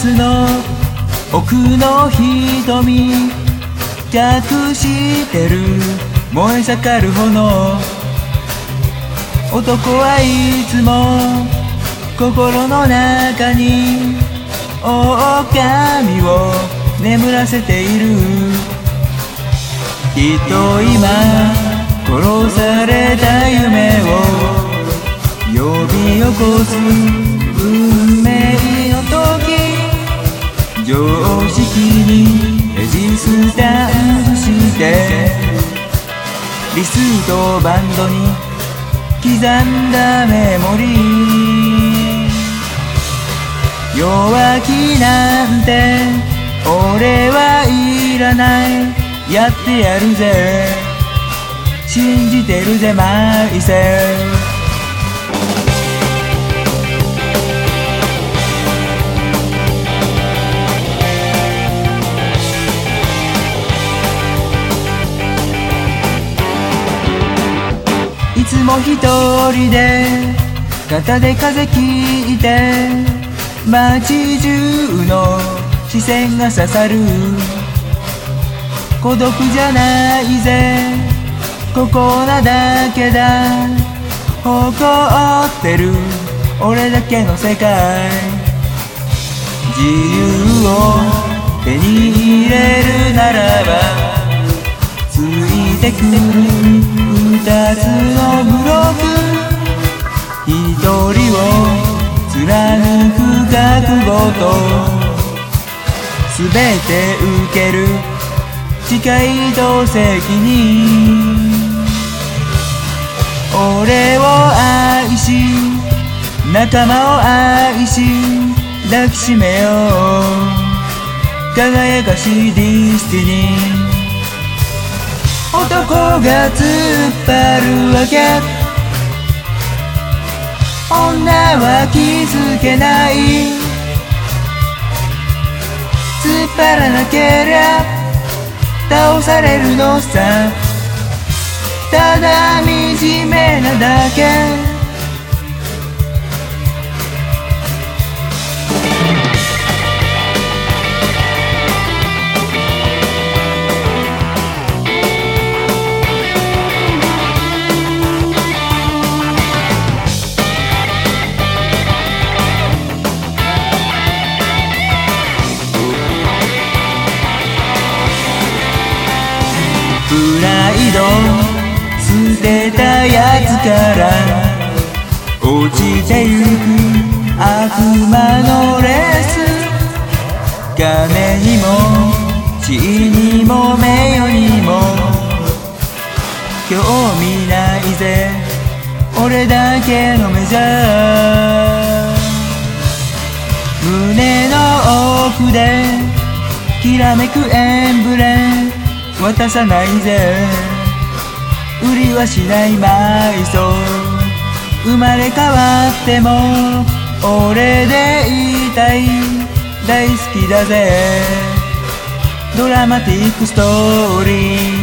スの奥の瞳隠してる燃え盛る炎。男はいつも心の中に狼を眠らせている。きっと今殺された夢を呼び起こす運命の時、常識にレジスタンスしてリストバンドに刻んだメモリー。弱気なんて俺はいらない、やってやるぜ、信じてるぜマイセル。いつも一人で肩で風切って街中の視線が刺さる。孤独じゃないぜここなだけだ、誇ってる俺だけの世界。自由を手に入れるならばついてくる二つのブロック、一人を貫く覚悟と全て受ける誓いと責任。俺を愛し仲間を愛し抱きしめよう、輝かしいディスティニー。男が突っ張るわけ、女は気づけない。突っ張らなけりゃ倒されるのさ、ただ惨めなだけ。プライド捨てたやつから落ちてゆく悪魔のレース、金にも地にも名誉にも興味ないぜ俺だけのメジャー。胸の奥できらめくエンブレム渡さないぜ、売りはしない埋葬。生まれ変わっても俺でいたい、大好きだぜドラマティックストーリー。